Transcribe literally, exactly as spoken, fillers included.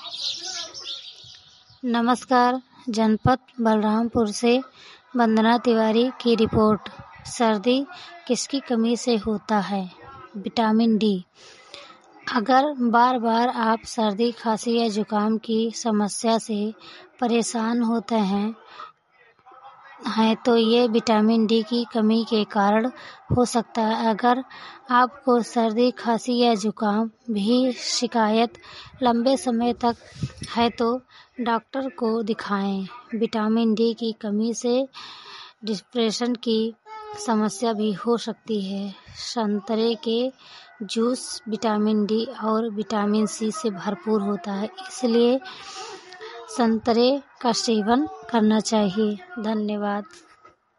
नमस्कार। जनपद बलरामपुर से वंदना तिवारी की रिपोर्ट। सर्दी किसकी कमी से होता है? Vitamin D. अगर बार बार आप सर्दी, खांसी या जुकाम की समस्या से परेशान होते हैं हैं तो ये विटामिन डी की कमी के कारण हो सकता है। अगर आपको सर्दी, खांसी या जुकाम भी शिकायत लंबे समय तक है तो डॉक्टर को दिखाएं। विटामिन डी की कमी से डिप्रेशन की समस्या भी हो सकती है। संतरे के जूस विटामिन डी और विटामिन सी से भरपूर होता है, इसलिए संतरे का सेवन करना चाहिए। धन्यवाद।